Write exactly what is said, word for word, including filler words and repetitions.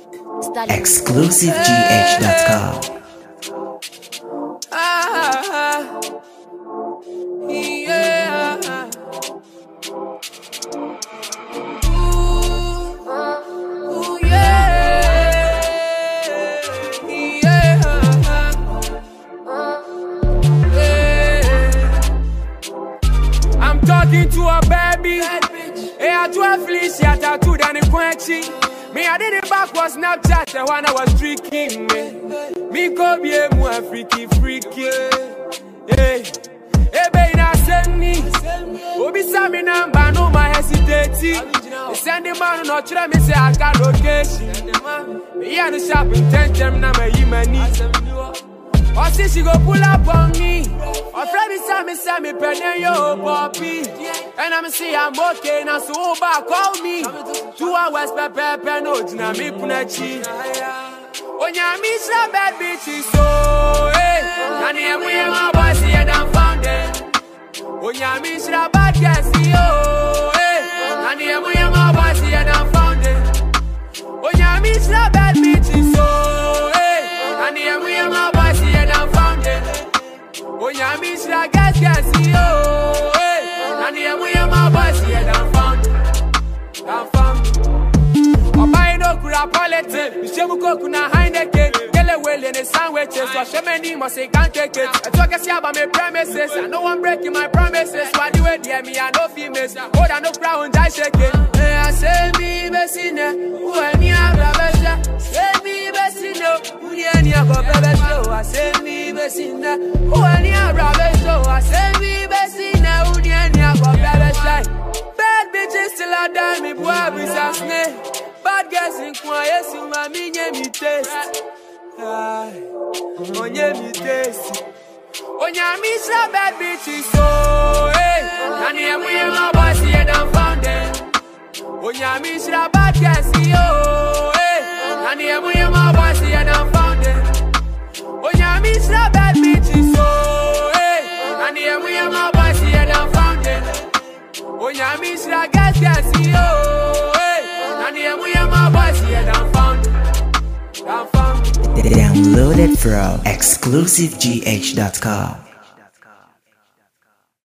exclusive G H dot com. Ah, yeah. Ooh, ooh, yeah, yeah, yeah. I'm talking to a baby. Hey, I do a fleece, yeah, tattooed and a quenching. Me, I did it back was Snapchat when I was tricking me. Me go be a more freaky, freaky. Hey, hey, baby, I send me. Obi Sami number, no my hesitating. Send the man no try me say I got location. Me here the shopping ten them na me yimani. Or see she go pull up on me. Or friend me say me say me penny yo poppy. And I'm see I'm okay now so back call me. Two hours per per per no jina me punachi. Onya me sla bad bitches so hey. Nani emu emu boys here down found it. Onya me sla bad guys yo hey. Nani emu emu boys here down found it. Onya me sla bad bitches so hey. Nani emu emu boys here down found it. Onya me sla guys guys yo hey. Nani emu emu boys here down found it. Down found it. No kura politics, Michelle Kokuna Heineken, Gelewell in a sandwiches, so Shemani must say can't take it. I talk about my premises, I know I'm breaking my promises. Why do it, yeah, me, I know females. Hold on, no ground, I shake it. I say me, Bessina, who I need a Bessia. Say me, Bessino, who I need a Besso. I say me, Bessina, who I need a Besso. I say me, Bessina, who I need a Besso. Bad bitches still a dime, me boy, we say. Bad guys in quiet, so my minion me taste. On ye me taste. On ya miss a bad bitches, so hey. Nani and we my boys here down found it. On ya miss a bad guys, yo, hey. Nani and we my boys here down found it. On ya miss a bad bitches, so hey. Nani and we my boys here down found it. On ya miss a gas gas, yo. Download it from exclusive G H dot com.